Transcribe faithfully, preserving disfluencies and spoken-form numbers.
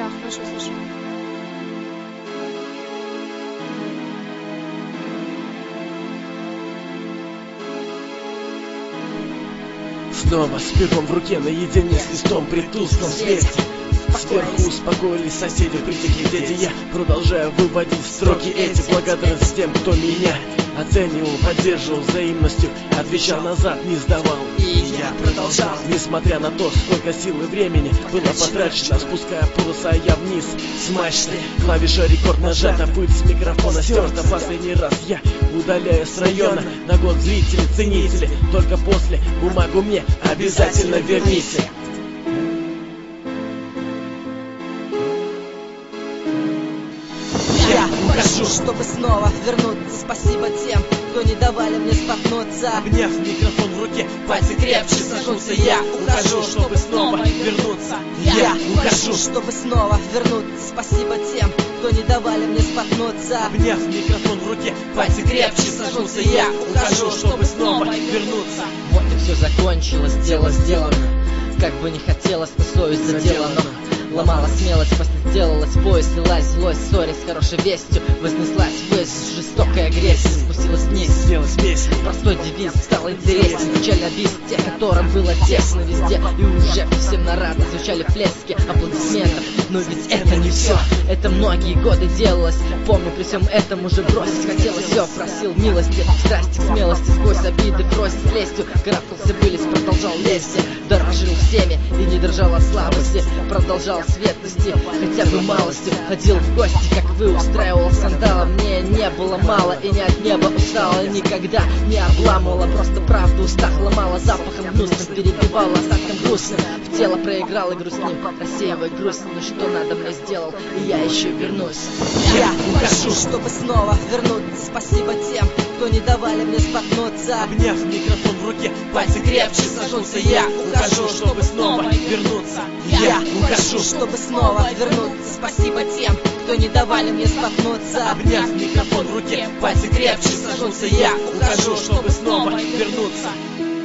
хорошо слышу. Снова с пером в руке, наедине с листом при тусклом свете. Сверху успокоились соседи, притихли дети. Я продолжаю выводить строки эти. Благодарность тем, кто меня оценивал, поддерживал взаимностью, отвечал назад, не сдавал. И я продолжал. Несмотря на то, сколько сил и времени было потрачено, спуская паруса я вниз с мачты. Клавиша рекорд нажата, пыль с микрофона стерта. Последний раз я удаляю с района. На год зрители, ценители, только после бумагу мне обязательно верните. Я укажу, чтобы снова вернуться. Спасибо тем, кто не давали мне споткнуться. Обняв микрофон в руке, пальцы крепче сожмутся. Я укажу, чтобы снова вернуться. Я укажу, чтобы снова вернуться. Спасибо тем, кто не давали мне споткнуться. Обняв микрофон в руке, пальцы крепче сожмутся. Я укажу, чтобы снова вернуться. Вот и все закончилось, дело сделано. Как бы не хотелось, но совесть задела, но ломала смелость, после сделалась поезд, лилась злость, ссорясь с хорошей вестью, вознеслась ввысь жестокая агрессия, спустилась вниз, Сделалась песня. простой девиз стал интересен, печально бис, те, которым было тесно везде, и уже всем на радость звучали плески аплодисментов. Но ведь это не все, это многие годы делалось. Помню, при всем этом уже бросить хотелось все. Просил милости, страсти, смелости, сквозь обиды, просить с лестью. Карабкался вылез, продолжал лезть, дорожил всеми и не дрожал от слабости. Продолжал светлости, хотя бы малостью. Ходил в гости, как вы, устраивал скандалы. Мне не было мало и не от неба устала. Никогда не обламывала, просто правду устах ломала. Запахом гнусным перебивала, остатком грустным в тело проиграл и грустнил, рассеивая грусть. Ну что надо мне сделал, и я еще вернусь. Я укажу, чтобы снова вернуться. Спасибо тем, кто не давали мне споткнуться. Обняв микрофон в руке, пальцы крепче сожмутся. Я укажу, чтобы снова вернуться. Я укажу, чтобы снова вернуться. Спасибо тем, кто не давали мне споткнуться. Обняв микрофон в руке, пальцы крепче сожмутся. Я укажу, чтобы снова вернуться.